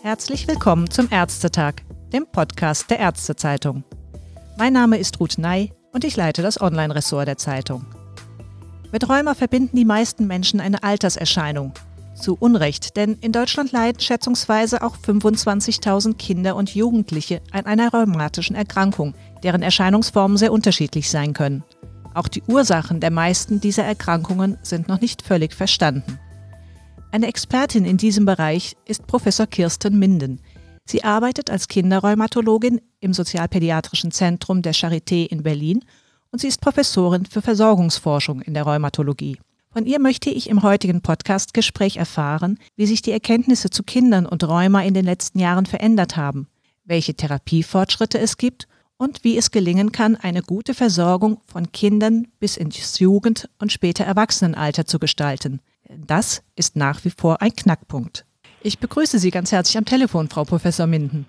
Herzlich willkommen zum Ärztetag, dem Podcast der Ärztezeitung. Mein Name ist Ruth Ney und ich leite das Online-Ressort der Zeitung. Mit Rheuma verbinden die meisten Menschen eine Alterserscheinung. Zu Unrecht, denn in Deutschland leiden schätzungsweise auch 25.000 Kinder und Jugendliche an einer rheumatischen Erkrankung, deren Erscheinungsformen sehr unterschiedlich sein können. Auch die Ursachen der meisten dieser Erkrankungen sind noch nicht völlig verstanden. Eine Expertin in diesem Bereich ist Professor Kirsten Minden. Sie arbeitet als Kinderrheumatologin im Sozialpädiatrischen Zentrum der Charité in Berlin und sie ist Professorin für Versorgungsforschung in der Rheumatologie. Von ihr möchte ich im heutigen Podcast-Gespräch erfahren, wie sich die Erkenntnisse zu Kindern und Rheuma in den letzten Jahren verändert haben, welche Therapiefortschritte es gibt und wie es gelingen kann, eine gute Versorgung von Kindern bis ins Jugend- und später Erwachsenenalter zu gestalten. Das ist nach wie vor ein Knackpunkt. Ich begrüße Sie ganz herzlich am Telefon, Frau Professor Minden.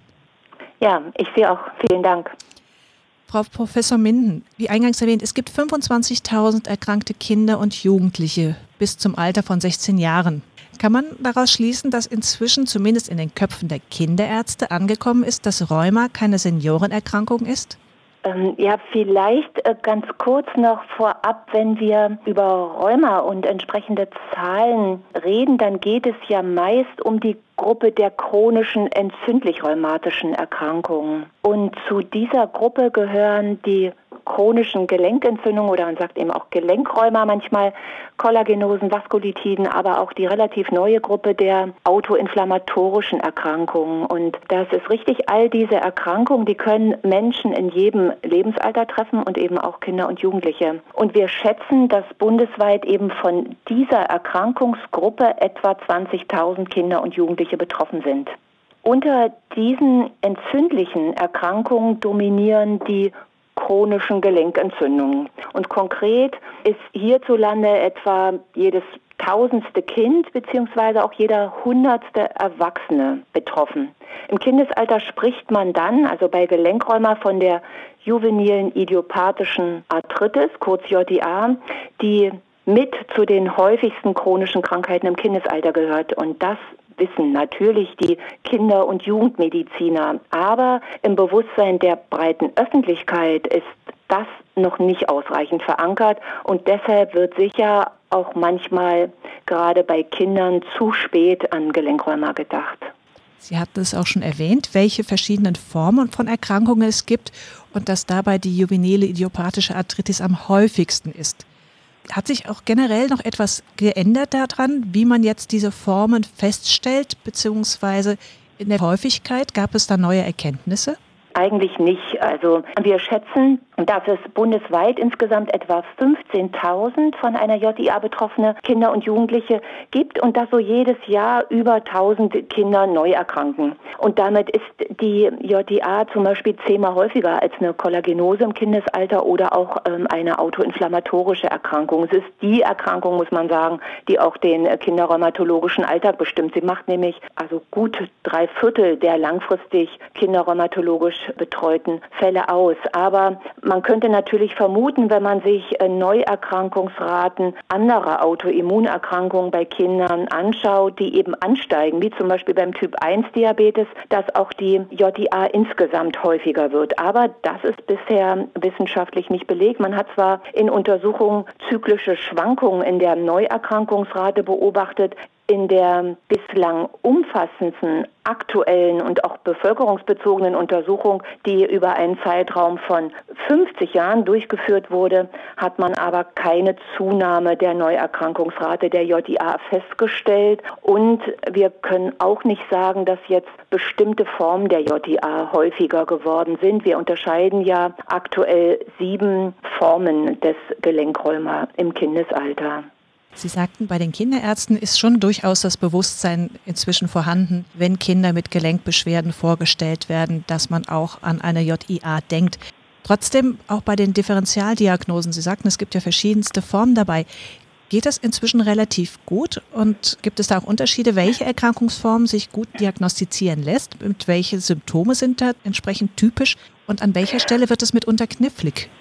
Ja, ich sehe auch. Vielen Dank. Frau Professor Minden, wie eingangs erwähnt, es gibt 25.000 erkrankte Kinder und Jugendliche bis zum Alter von 16 Jahren. Kann man daraus schließen, dass inzwischen zumindest in den Köpfen der Kinderärzte angekommen ist, dass Rheuma keine Seniorenerkrankung ist? Ja, vielleicht ganz kurz noch vorab, wenn wir über Rheuma und entsprechende Zahlen reden, dann geht es ja meist um die Gruppe der chronischen entzündlich-rheumatischen Erkrankungen. Und zu dieser Gruppe gehören die chronischen Gelenkentzündungen oder man sagt eben auch Gelenkrheuma manchmal, Kollagenosen, Vaskulitiden, aber auch die relativ neue Gruppe der autoinflammatorischen Erkrankungen. Und das ist richtig, all diese Erkrankungen, die können Menschen in jedem Lebensalter treffen und eben auch Kinder und Jugendliche. Und wir schätzen, dass bundesweit eben von dieser Erkrankungsgruppe etwa 20.000 Kinder und Jugendliche betroffen sind. Unter diesen entzündlichen Erkrankungen dominieren die chronischen Gelenkentzündungen. Und konkret ist hierzulande etwa jedes 1000. Kind bzw. auch jeder 100. Erwachsene betroffen. Im Kindesalter spricht man dann, also bei Gelenkrheuma, von der juvenilen idiopathischen Arthritis, kurz JIA, die mit zu den häufigsten chronischen Krankheiten im Kindesalter gehört. Und das wissen natürlich die Kinder- und Jugendmediziner. Aber im Bewusstsein der breiten Öffentlichkeit ist das noch nicht ausreichend verankert. Und deshalb wird sicher auch manchmal gerade bei Kindern zu spät an Gelenkrheuma gedacht. Sie hatten es auch schon erwähnt, welche verschiedenen Formen von Erkrankungen es gibt und dass dabei die juvenile idiopathische Arthritis am häufigsten ist. Hat sich auch generell noch etwas geändert daran, wie man jetzt diese Formen feststellt, beziehungsweise in der Häufigkeit? Gab es da neue Erkenntnisse? Eigentlich nicht. Also wir schätzen, dass es bundesweit insgesamt etwa 15.000 von einer JIA betroffene Kinder und Jugendliche gibt und dass so jedes Jahr über 1.000 Kinder neu erkranken. Und damit ist die JIA zum Beispiel 10-mal häufiger als eine Kollagenose im Kindesalter oder auch eine autoinflammatorische Erkrankung. Es ist die Erkrankung, muss man sagen, die auch den kinderrheumatologischen Alltag bestimmt. Sie macht nämlich also gut 3/4 der langfristig kinderrheumatologisch betreuten Fälle aus. Aber man könnte natürlich vermuten, wenn man sich Neuerkrankungsraten anderer Autoimmunerkrankungen bei Kindern anschaut, die eben ansteigen, wie zum Beispiel beim Typ-1-Diabetes, dass auch die JIA insgesamt häufiger wird. Aber das ist bisher wissenschaftlich nicht belegt. Man hat zwar in Untersuchungen zyklische Schwankungen in der Neuerkrankungsrate beobachtet, in der bislang umfassendsten aktuellen und auch bevölkerungsbezogenen Untersuchung, die über einen Zeitraum von 50 Jahren durchgeführt wurde, hat man aber keine Zunahme der Neuerkrankungsrate der JIA festgestellt. Und wir können auch nicht sagen, dass jetzt bestimmte Formen der JIA häufiger geworden sind. Wir unterscheiden ja aktuell 7 Formen des Gelenkrheuma im Kindesalter. Sie sagten, bei den Kinderärzten ist schon durchaus das Bewusstsein inzwischen vorhanden, wenn Kinder mit Gelenkbeschwerden vorgestellt werden, dass man auch an eine JIA denkt. Trotzdem auch bei den Differentialdiagnosen, Sie sagten, es gibt ja verschiedenste Formen dabei. Geht das inzwischen relativ gut und gibt es da auch Unterschiede, welche Erkrankungsform sich gut diagnostizieren lässt? Und welche Symptome sind da entsprechend typisch und an welcher Stelle wird es mitunter knifflig? Das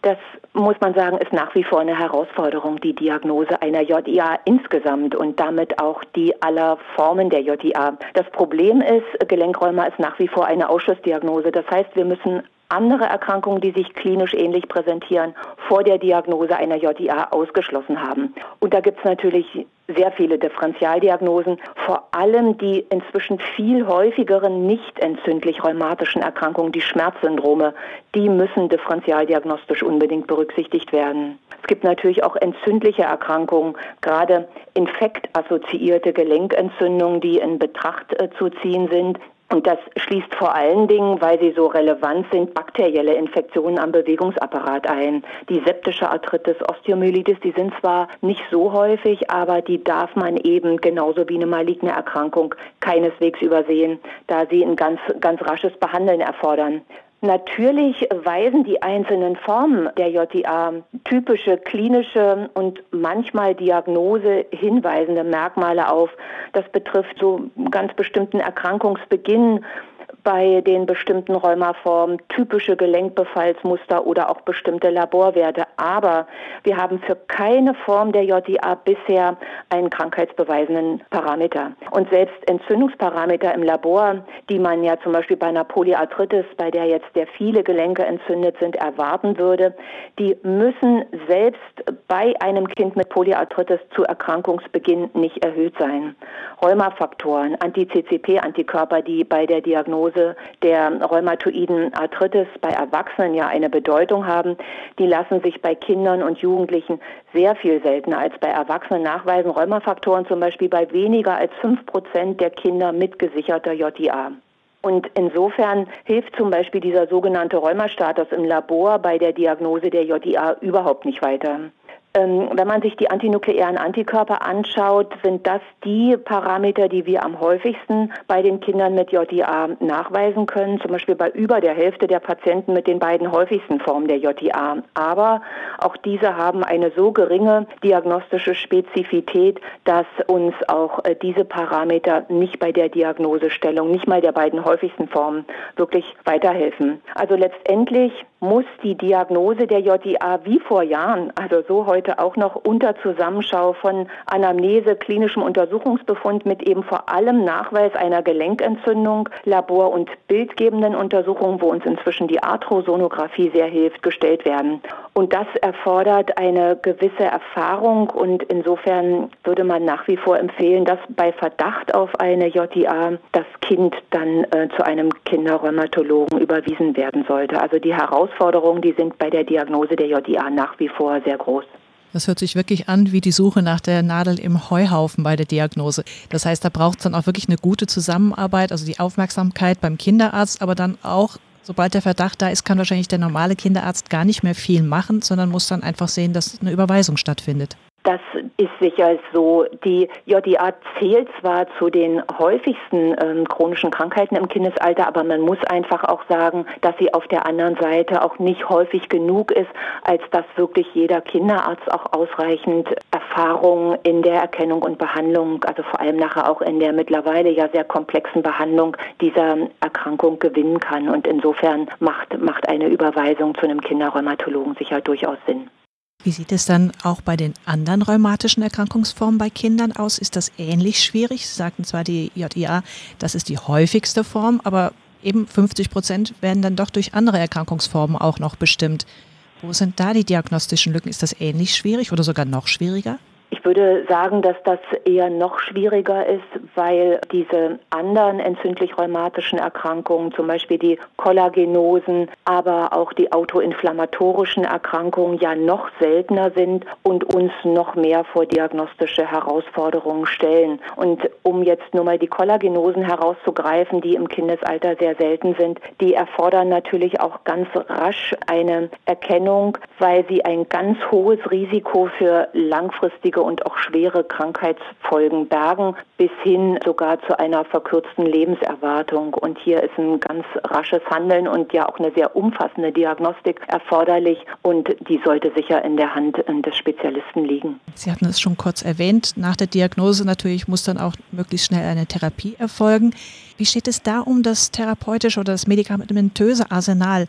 muss man sagen, ist nach wie vor eine Herausforderung, die Diagnose einer JIA insgesamt und damit auch die aller Formen der JIA. Das Problem ist, Gelenkräuma ist nach wie vor eine Ausschlussdiagnose. Das heißt, wir müssen andere Erkrankungen, die sich klinisch ähnlich präsentieren, vor der Diagnose einer JIA ausgeschlossen haben. Und da gibt es natürlich sehr viele Differentialdiagnosen, vor allem die inzwischen viel häufigeren nicht entzündlich rheumatischen Erkrankungen, die Schmerzsyndrome, die müssen differentialdiagnostisch unbedingt berücksichtigt werden. Es gibt natürlich auch entzündliche Erkrankungen, gerade infektassoziierte Gelenkentzündungen, die in Betracht zu ziehen sind. Und das schließt vor allen Dingen, weil sie so relevant sind, bakterielle Infektionen am Bewegungsapparat ein. Die septische Arthritis, Osteomyelitis, die sind zwar nicht so häufig, aber die darf man eben genauso wie eine maligne Erkrankung keineswegs übersehen, da sie ein ganz rasches Behandeln erfordern. Natürlich weisen die einzelnen Formen der JIA typische klinische und manchmal Diagnose hinweisende Merkmale auf. Das betrifft so ganz bestimmten Erkrankungsbeginn bei den bestimmten Rheumaformen, typische Gelenkbefallsmuster oder auch bestimmte Laborwerte. Aber wir haben für keine Form der JIA bisher einen krankheitsbeweisenden Parameter. Und selbst Entzündungsparameter im Labor, die man ja zum Beispiel bei einer Polyarthritis, bei der jetzt sehr viele Gelenke entzündet sind, erwarten würde, die müssen selbst bei einem Kind mit Polyarthritis zu Erkrankungsbeginn nicht erhöht sein. Rheumafaktoren, Anti-CCP-Antikörper, die bei der Diagnose der rheumatoiden Arthritis bei Erwachsenen ja eine Bedeutung haben, die lassen sich bei Kindern und Jugendlichen sehr viel seltener als bei Erwachsenen nachweisen. Rheumafaktoren zum Beispiel bei weniger als 5% der Kinder mit gesicherter JIA. Und insofern hilft zum Beispiel dieser sogenannte Rheumastatus im Labor bei der Diagnose der JIA überhaupt nicht weiter. Wenn man sich die antinukleären Antikörper anschaut, sind das die Parameter, die wir am häufigsten bei den Kindern mit JIA nachweisen können, zum Beispiel bei über der Hälfte der Patienten mit den beiden häufigsten Formen der JIA. Aber auch diese haben eine so geringe diagnostische Spezifität, dass uns auch diese Parameter nicht bei der Diagnosestellung, nicht mal der beiden häufigsten Formen, wirklich weiterhelfen. Also letztendlich muss die Diagnose der JIA wie vor Jahren, also so heute auch noch unter Zusammenschau von Anamnese, klinischem Untersuchungsbefund mit eben vor allem Nachweis einer Gelenkentzündung, Labor- und bildgebenden Untersuchungen, wo uns inzwischen die Arthrosonographie sehr hilft, gestellt werden. Und das erfordert eine gewisse Erfahrung und insofern würde man nach wie vor empfehlen, dass bei Verdacht auf eine JIA das Kind dann zu einem Kinderrheumatologen überwiesen werden sollte. Also die Herausforderungen, die sind bei der Diagnose der JIA nach wie vor sehr groß. Das hört sich wirklich an wie die Suche nach der Nadel im Heuhaufen bei der Diagnose. Das heißt, da braucht es dann auch wirklich eine gute Zusammenarbeit, also die Aufmerksamkeit beim Kinderarzt, aber dann auch, sobald der Verdacht da ist, kann wahrscheinlich der normale Kinderarzt gar nicht mehr viel machen, sondern muss dann einfach sehen, dass eine Überweisung stattfindet. Das ist sicher so. Die JIA zählt zwar zu den häufigsten chronischen Krankheiten im Kindesalter, aber man muss einfach auch sagen, dass sie auf der anderen Seite auch nicht häufig genug ist, als dass wirklich jeder Kinderarzt auch ausreichend Erfahrung in der Erkennung und Behandlung, also vor allem nachher auch in der mittlerweile ja sehr komplexen Behandlung dieser Erkrankung gewinnen kann. Und insofern macht eine Überweisung zu einem Kinderrheumatologen sicher durchaus Sinn. Wie sieht es dann auch bei den anderen rheumatischen Erkrankungsformen bei Kindern aus? Ist das ähnlich schwierig? Sie sagten zwar die JIA, das ist die häufigste Form, aber eben 50% werden dann doch durch andere Erkrankungsformen auch noch bestimmt. Wo sind da die diagnostischen Lücken? Ist das ähnlich schwierig oder sogar noch schwieriger? Ich würde sagen, dass das eher noch schwieriger ist, weil diese anderen entzündlich-rheumatischen Erkrankungen, zum Beispiel die Kollagenosen, aber auch die autoinflammatorischen Erkrankungen ja noch seltener sind und uns noch mehr vor diagnostische Herausforderungen stellen. Und um jetzt nur mal die Kollagenosen herauszugreifen, die im Kindesalter sehr selten sind, die erfordern natürlich auch ganz rasch eine Erkennung, weil sie ein ganz hohes Risiko für langfristige und auch schwere Krankheitsfolgen bergen, bis hin sogar zu einer verkürzten Lebenserwartung. Und hier ist ein ganz rasches Handeln und ja auch eine sehr umfassende Diagnostik erforderlich und die sollte sicher in der Hand des Spezialisten liegen. Sie hatten es schon kurz erwähnt, nach der Diagnose natürlich muss dann auch möglichst schnell eine Therapie erfolgen. Wie steht es da um das therapeutische oder das medikamentöse Arsenal?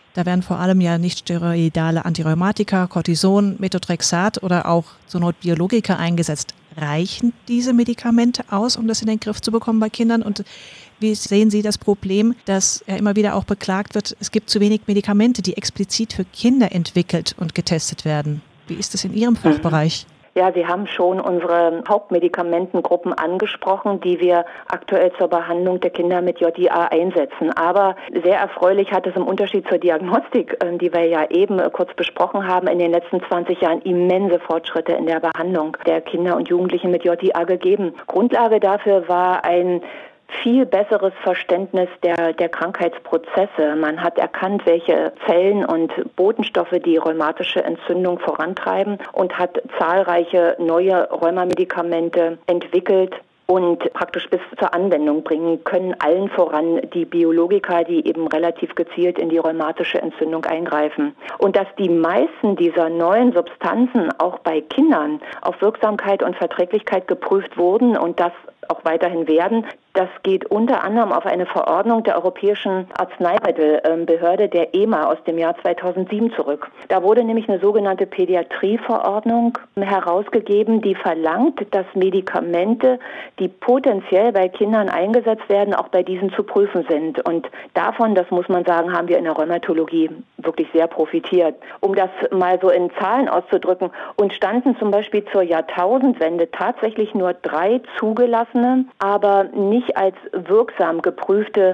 Da werden vor allem ja nichtsteroidale Antirheumatika, Cortison, Methotrexat oder auch zur Not Biologika eingesetzt. Reichen diese Medikamente aus, um das in den Griff zu bekommen bei Kindern? Und wie sehen Sie das Problem, dass ja immer wieder auch beklagt wird, es gibt zu wenig Medikamente, die explizit für Kinder entwickelt und getestet werden? Wie ist das in Ihrem Fachbereich? Ja, Sie haben schon unsere Hauptmedikamentengruppen angesprochen, die wir aktuell zur Behandlung der Kinder mit JIA einsetzen. Aber sehr erfreulich hat es im Unterschied zur Diagnostik, die wir ja eben kurz besprochen haben, in den letzten 20 Jahren immense Fortschritte in der Behandlung der Kinder und Jugendlichen mit JIA gegeben. Grundlage dafür war ein viel besseres Verständnis der Krankheitsprozesse. Man hat erkannt, welche Zellen und Botenstoffe die rheumatische Entzündung vorantreiben und hat zahlreiche neue Rheumamedikamente entwickelt und praktisch bis zur Anwendung bringen können, allen voran die Biologika, die eben relativ gezielt in die rheumatische Entzündung eingreifen. Und dass die meisten dieser neuen Substanzen auch bei Kindern auf Wirksamkeit und Verträglichkeit geprüft wurden und das auch weiterhin werden, das geht unter anderem auf eine Verordnung der Europäischen Arzneimittelbehörde, der EMA, aus dem Jahr 2007 zurück. Da wurde nämlich eine sogenannte Pädiatrieverordnung herausgegeben, die verlangt, dass Medikamente, die potenziell bei Kindern eingesetzt werden, auch bei diesen zu prüfen sind. Und davon, das muss man sagen, haben wir in der Rheumatologie wirklich sehr profitiert. Um das mal so in Zahlen auszudrücken, uns standen zum Beispiel zur Jahrtausendwende tatsächlich nur 3 zugelassene, aber nicht als wirksam geprüfte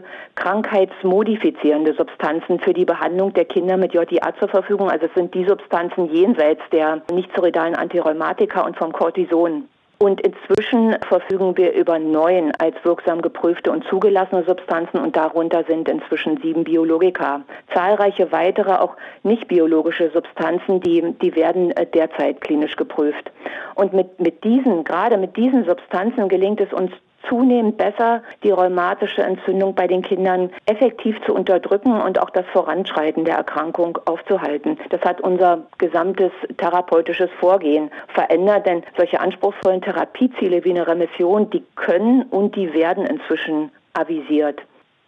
krankheitsmodifizierende Substanzen für die Behandlung der Kinder mit JIA zur Verfügung. Also es sind die Substanzen jenseits der nichtsteroidalen Antirheumatika und vom Cortison. Und inzwischen verfügen wir über 9 als wirksam geprüfte und zugelassene Substanzen und darunter sind inzwischen 7 Biologika. Zahlreiche weitere, auch nicht biologische Substanzen, die werden derzeit klinisch geprüft. Und gerade mit diesen Substanzen gelingt es uns zunehmend besser, die rheumatische Entzündung bei den Kindern effektiv zu unterdrücken und auch das Voranschreiten der Erkrankung aufzuhalten. Das hat unser gesamtes therapeutisches Vorgehen verändert, denn solche anspruchsvollen Therapieziele wie eine Remission, die können und die werden inzwischen avisiert.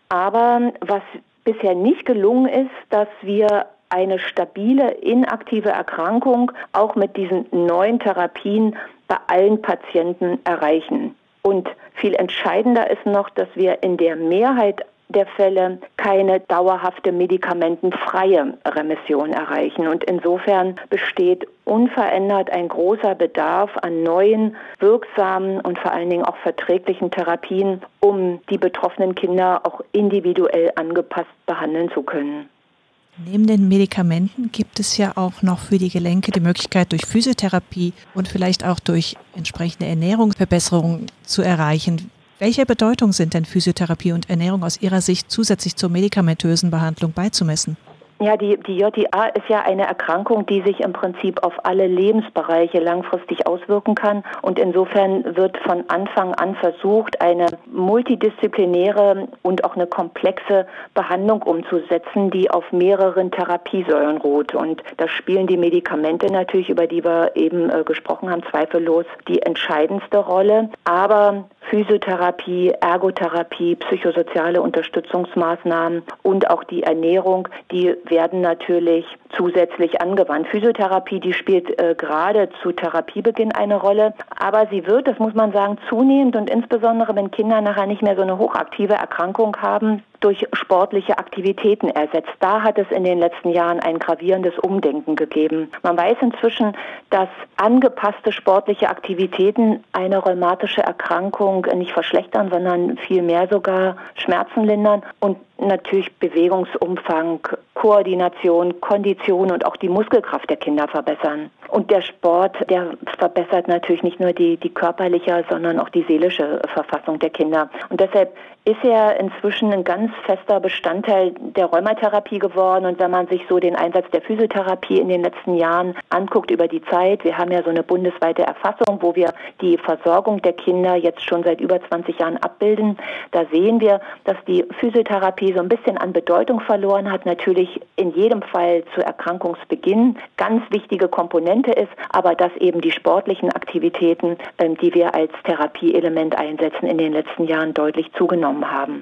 Aber was bisher nicht gelungen ist, dass wir eine stabile, inaktive Erkrankung auch mit diesen neuen Therapien bei allen Patienten erreichen. Und viel entscheidender ist noch, dass wir in der Mehrheit der Fälle keine dauerhafte medikamentenfreie Remission erreichen. Und insofern besteht unverändert ein großer Bedarf an neuen, wirksamen und vor allen Dingen auch verträglichen Therapien, um die betroffenen Kinder auch individuell angepasst behandeln zu können. Neben den Medikamenten gibt es ja auch noch für die Gelenke die Möglichkeit, durch Physiotherapie und vielleicht auch durch entsprechende Ernährungsverbesserungen zu erreichen. Welche Bedeutung sind denn Physiotherapie und Ernährung aus Ihrer Sicht zusätzlich zur medikamentösen Behandlung beizumessen? Ja, die JIA ist ja eine Erkrankung, die sich im Prinzip auf alle Lebensbereiche langfristig auswirken kann. Und insofern wird von Anfang an versucht, eine multidisziplinäre und auch eine komplexe Behandlung umzusetzen, die auf mehreren Therapiesäulen ruht. Und da spielen die Medikamente natürlich, über die wir eben gesprochen haben, zweifellos die entscheidendste Rolle. Aber Physiotherapie, Ergotherapie, psychosoziale Unterstützungsmaßnahmen und auch die Ernährung, die werden natürlich zusätzlich angewandt. Physiotherapie, die spielt gerade zu Therapiebeginn eine Rolle, aber sie wird, das muss man sagen, zunehmend und insbesondere wenn Kinder nachher nicht mehr so eine hochaktive Erkrankung haben, durch sportliche Aktivitäten ersetzt. Da hat es in den letzten Jahren ein gravierendes Umdenken gegeben. Man weiß inzwischen, dass angepasste sportliche Aktivitäten eine rheumatische Erkrankung nicht verschlechtern, sondern vielmehr sogar Schmerzen lindern und natürlich Bewegungsumfang, Koordination, Kondition und auch die Muskelkraft der Kinder verbessern. Und der Sport, der verbessert natürlich nicht nur die körperliche, sondern auch die seelische Verfassung der Kinder. Und deshalb ist er inzwischen ein ganz fester Bestandteil der Rheumatherapie geworden. Und wenn man sich so den Einsatz der Physiotherapie in den letzten Jahren anguckt über die Zeit, wir haben ja so eine bundesweite Erfassung, wo wir die Versorgung der Kinder jetzt schon seit über 20 Jahren abbilden, da sehen wir, dass die Physiotherapie so ein bisschen an Bedeutung verloren hat, natürlich in jedem Fall zu Erkrankungsbeginn ganz wichtige Komponente ist, aber dass eben die sportlichen Aktivitäten, die wir als Therapieelement einsetzen, in den letzten Jahren deutlich zugenommen haben.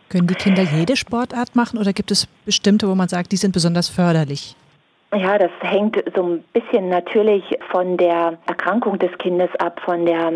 Können die Kinder jede Sportart machen oder gibt es bestimmte, wo man sagt, die sind besonders förderlich? Ja, das hängt so ein bisschen natürlich von der Erkrankung des Kindes ab, von der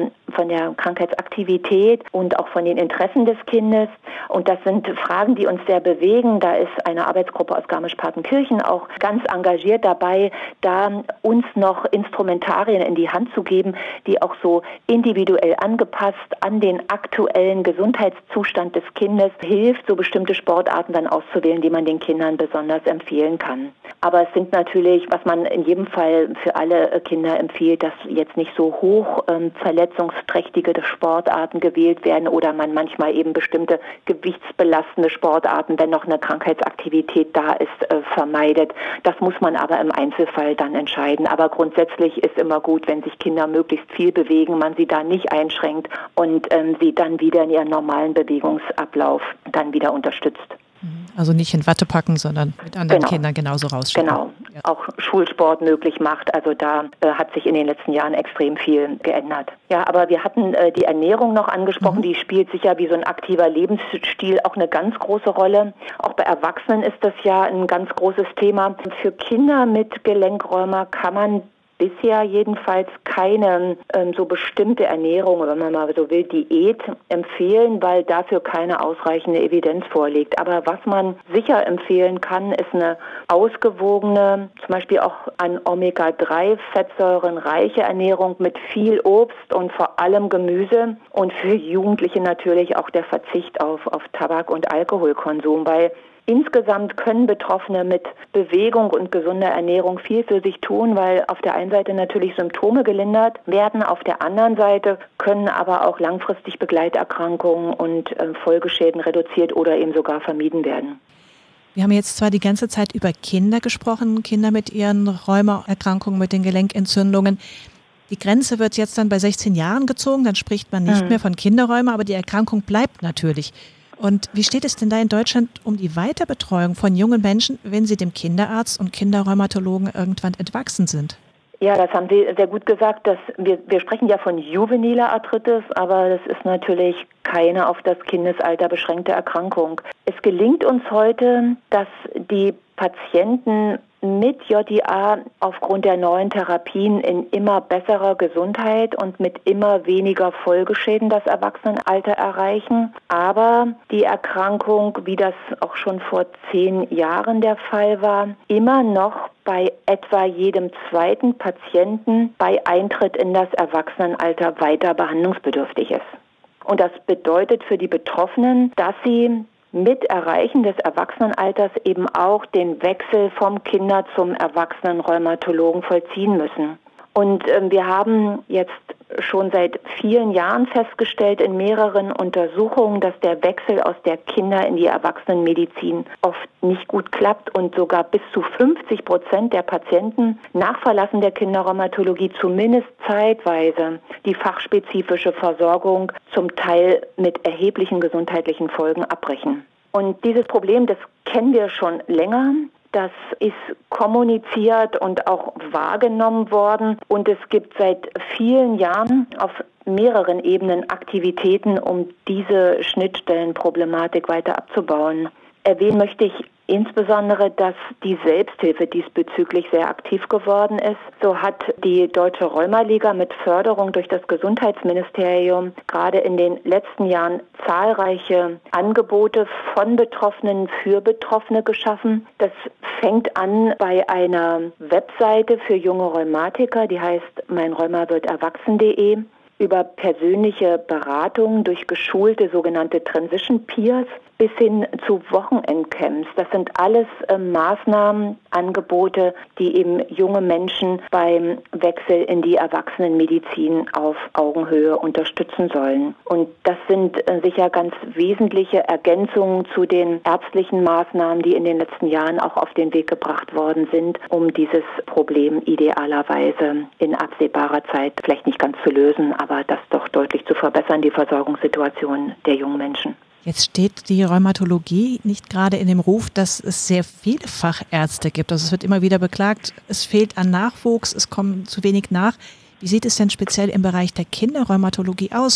Krankheitsaktivität und auch von den Interessen des Kindes. Und das sind Fragen, die uns sehr bewegen. Da ist eine Arbeitsgruppe aus Garmisch-Partenkirchen auch ganz engagiert dabei, da uns noch Instrumentarien in die Hand zu geben, die auch so individuell angepasst an den aktuellen Gesundheitszustand des Kindes hilft, so bestimmte Sportarten dann auszuwählen, die man den Kindern besonders empfehlen kann. Aber es sind natürlich, was man in jedem Fall für alle Kinder empfiehlt, dass jetzt nicht so hoch verletzungsträchtige Sportarten gewählt werden oder man manchmal eben bestimmte gewichtsbelastende Sportarten, wenn noch eine Krankheitsaktivität da ist, vermeidet. Das muss man aber im Einzelfall dann entscheiden. Aber grundsätzlich ist immer gut, wenn sich Kinder möglichst viel bewegen, man sie da nicht einschränkt und sie dann wieder in ihren normalen Bewegungsablauf dann wieder unterstützt. Also nicht in Watte packen, sondern mit anderen Kindern genauso rausschicken. Genau, ja. Auch Schulsport möglich macht. Also da hat sich in den letzten Jahren extrem viel geändert. Ja, aber wir hatten die Ernährung noch angesprochen. Die spielt sicher wie so ein aktiver Lebensstil auch eine ganz große Rolle. Auch bei Erwachsenen ist das ja ein ganz großes Thema. Für Kinder mit Gelenkräumer kann man bisher jedenfalls keine so bestimmte Ernährung, wenn man mal so will, Diät empfehlen, weil dafür keine ausreichende Evidenz vorliegt. Aber was man sicher empfehlen kann, ist eine ausgewogene, zum Beispiel auch an Omega-3-Fettsäuren reiche Ernährung mit viel Obst und vor allem Gemüse und für Jugendliche natürlich auch der Verzicht auf Tabak- und Alkoholkonsum, weil insgesamt können Betroffene mit Bewegung und gesunder Ernährung viel für sich tun, weil auf der einen Seite natürlich Symptome gelindert werden, auf der anderen Seite können aber auch langfristig Begleiterkrankungen und Folgeschäden reduziert oder eben sogar vermieden werden. Wir haben jetzt zwar die ganze Zeit über Kinder gesprochen, Kinder mit ihren Rheumaerkrankungen, mit den Gelenkentzündungen. Die Grenze wird jetzt dann bei 16 Jahren gezogen, dann spricht man nicht mehr von Kinderrheuma, aber die Erkrankung bleibt natürlich. Und wie steht es denn da in Deutschland um die Weiterbetreuung von jungen Menschen, wenn sie dem Kinderarzt und Kinderrheumatologen irgendwann entwachsen sind? Ja, das haben Sie sehr gut gesagt. Wir sprechen ja von juveniler Arthritis, aber das ist natürlich keine auf das Kindesalter beschränkte Erkrankung. Es gelingt uns heute, dass die Patienten mit JIA aufgrund der neuen Therapien in immer besserer Gesundheit und mit immer weniger Folgeschäden das Erwachsenenalter erreichen. Aber die Erkrankung, wie das auch schon vor 10 Jahren der Fall war, immer noch bei etwa jedem zweiten Patienten bei Eintritt in das Erwachsenenalter weiter behandlungsbedürftig ist. Und das bedeutet für die Betroffenen, dass sie mit Erreichen des Erwachsenenalters eben auch den Wechsel vom Kinder- zum Erwachsenenrheumatologen vollziehen müssen. Und wir haben jetzt schon seit vielen Jahren festgestellt in mehreren Untersuchungen, dass der Wechsel aus der Kinder- in die Erwachsenenmedizin oft nicht gut klappt und sogar bis zu 50% der Patienten nach Verlassen der Kinderrheumatologie zumindest zeitweise die fachspezifische Versorgung zum Teil mit erheblichen gesundheitlichen Folgen abbrechen. Und dieses Problem, das kennen wir schon länger. Das ist kommuniziert und auch wahrgenommen worden. Und es gibt seit vielen Jahren auf mehreren Ebenen Aktivitäten, um diese Schnittstellenproblematik weiter abzubauen. Erwähnen möchte ich insbesondere, dass die Selbsthilfe diesbezüglich sehr aktiv geworden ist. So hat die Deutsche Rheumaliga mit Förderung durch das Gesundheitsministerium gerade in den letzten Jahren zahlreiche Angebote von Betroffenen für Betroffene geschaffen. Das fängt an bei einer Webseite für junge Rheumatiker, die heißt meinrheumawirdterwachsen.de, über persönliche Beratungen durch geschulte sogenannte Transition Peers bis hin zu Wochenendcamps. Das sind alles Maßnahmen, Angebote, die eben junge Menschen beim Wechsel in die Erwachsenenmedizin auf Augenhöhe unterstützen sollen. Und das sind sicher ganz wesentliche Ergänzungen zu den ärztlichen Maßnahmen, die in den letzten Jahren auch auf den Weg gebracht worden sind, um dieses Problem idealerweise in absehbarer Zeit vielleicht nicht ganz zu lösen, aber das doch deutlich zu verbessern, die Versorgungssituation der jungen Menschen. Jetzt steht die Rheumatologie nicht gerade in dem Ruf, dass es sehr viele Fachärzte gibt. Also es wird immer wieder beklagt, es fehlt an Nachwuchs, es kommt zu wenig nach. Wie sieht es denn speziell im Bereich der Kinderrheumatologie aus?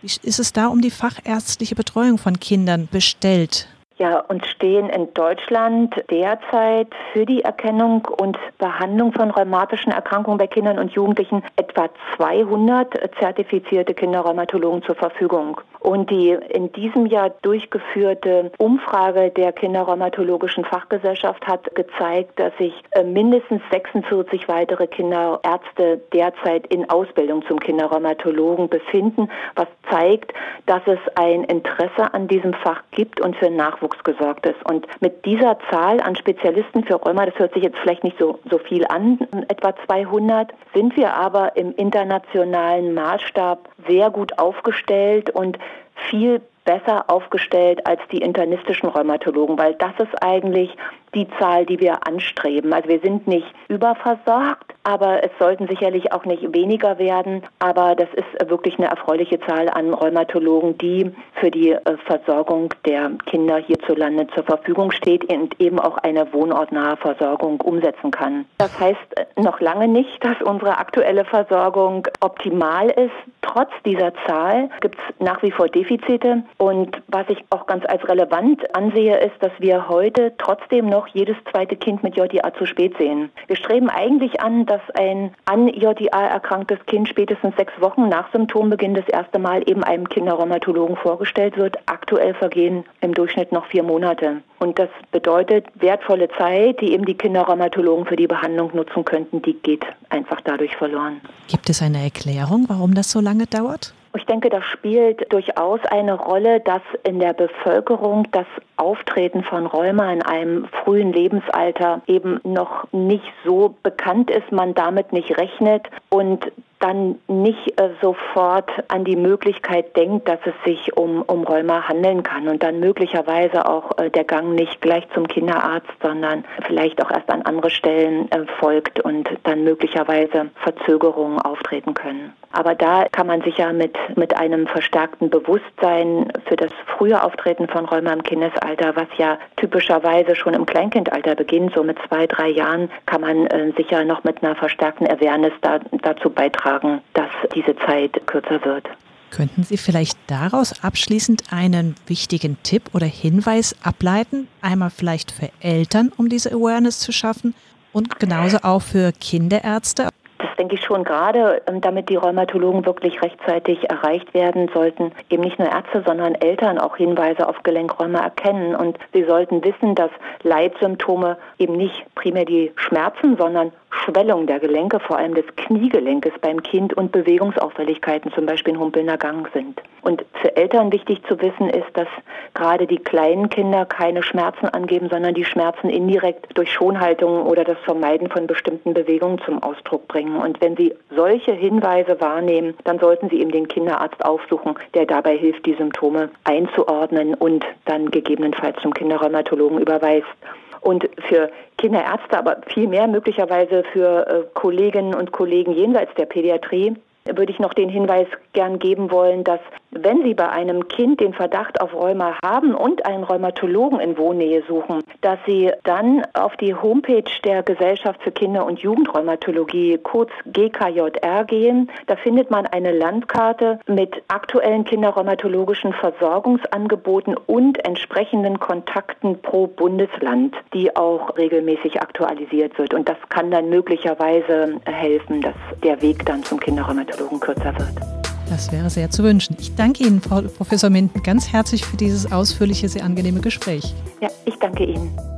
Wie ist es da um die fachärztliche Betreuung von Kindern bestellt? Ja, uns stehen in Deutschland derzeit für die Erkennung und Behandlung von rheumatischen Erkrankungen bei Kindern und Jugendlichen etwa 200 zertifizierte Kinderrheumatologen zur Verfügung. Und die in diesem Jahr durchgeführte Umfrage der Kinderrheumatologischen Fachgesellschaft hat gezeigt, dass sich mindestens 46 weitere Kinderärzte derzeit in Ausbildung zum Kinderrheumatologen befinden, was zeigt, dass es ein Interesse an diesem Fach gibt und für Nachwuchs gesorgt ist. Und mit dieser Zahl an Spezialisten für Rheuma, das hört sich jetzt vielleicht nicht so viel an, etwa 200, sind wir aber im internationalen Maßstab sehr gut aufgestellt und viel besser aufgestellt als die internistischen Rheumatologen, weil das ist eigentlich die Zahl, die wir anstreben. Also wir sind nicht überversorgt, aber es sollten sicherlich auch nicht weniger werden. Aber das ist wirklich eine erfreuliche Zahl an Rheumatologen, die für die Versorgung der Kinder hierzulande zur Verfügung steht und eben auch eine wohnortnahe Versorgung umsetzen kann. Das heißt noch lange nicht, dass unsere aktuelle Versorgung optimal ist. Trotz dieser Zahl gibt es nach wie vor Defizite. Und was ich auch ganz als relevant ansehe, ist, dass wir heute trotzdem noch jedes zweite Kind mit JDA zu spät sehen. Wir streben eigentlich an, dass ein an JDA erkranktes Kind spätestens 6 Wochen nach Symptombeginn das erste Mal eben einem Kinderrheumatologen vorgestellt wird. Aktuell vergehen im Durchschnitt noch 4 Monate. Und das bedeutet, wertvolle Zeit, die eben die Kinderrheumatologen für die Behandlung nutzen könnten, die geht einfach dadurch verloren. Gibt es eine Erklärung, warum das so lange dauert? Ich denke, das spielt durchaus eine Rolle, dass in der Bevölkerung das Auftreten von Rheuma in einem frühen Lebensalter eben noch nicht so bekannt ist, man damit nicht rechnet und dann nicht sofort an die Möglichkeit denkt, dass es sich um Rheuma handeln kann und dann möglicherweise auch der Gang nicht gleich zum Kinderarzt, sondern vielleicht auch erst an andere Stellen folgt und dann möglicherweise Verzögerungen auftreten können. Aber da kann man sicher mit einem verstärkten Bewusstsein für das frühe Auftreten von Rheuma im Kindesalter, was ja typischerweise schon im Kleinkindalter beginnt, so mit 2, 3 Jahren, kann man sicher noch mit einer verstärkten Awareness dazu beitragen, dass diese Zeit kürzer wird. Könnten Sie vielleicht daraus abschließend einen wichtigen Tipp oder Hinweis ableiten? Einmal vielleicht für Eltern, um diese Awareness zu schaffen und genauso auch für Kinderärzte? Das denke ich schon, gerade damit die Rheumatologen wirklich rechtzeitig erreicht werden, sollten eben nicht nur Ärzte, sondern Eltern auch Hinweise auf Gelenkrheuma erkennen. Und sie sollten wissen, dass Leitsymptome eben nicht primär die Schmerzen, sondern Schwellung der Gelenke, vor allem des Kniegelenkes beim Kind und Bewegungsauffälligkeiten, zum Beispiel ein humpelnder Gang sind. Und für Eltern wichtig zu wissen ist, dass gerade die kleinen Kinder keine Schmerzen angeben, sondern die Schmerzen indirekt durch Schonhaltung oder das Vermeiden von bestimmten Bewegungen zum Ausdruck bringen. Und wenn sie solche Hinweise wahrnehmen, dann sollten sie eben den Kinderarzt aufsuchen, der dabei hilft, die Symptome einzuordnen und dann gegebenenfalls zum Kinderrheumatologen überweist. Und für Kinderärzte, aber viel mehr möglicherweise für Kolleginnen und Kollegen jenseits der Pädiatrie, würde ich noch den Hinweis gern geben wollen, dass wenn Sie bei einem Kind den Verdacht auf Rheuma haben und einen Rheumatologen in Wohnnähe suchen, dass Sie dann auf die Homepage der Gesellschaft für Kinder- und Jugendrheumatologie, kurz GKJR, gehen. Da findet man eine Landkarte mit aktuellen kinderrheumatologischen Versorgungsangeboten und entsprechenden Kontakten pro Bundesland, die auch regelmäßig aktualisiert wird. Und das kann dann möglicherweise helfen, dass der Weg dann zum Kinderrheumatologen kürzer wird. Das wäre sehr zu wünschen. Ich danke Ihnen, Frau Professor Minden, ganz herzlich für dieses ausführliche, sehr angenehme Gespräch. Ja, ich danke Ihnen.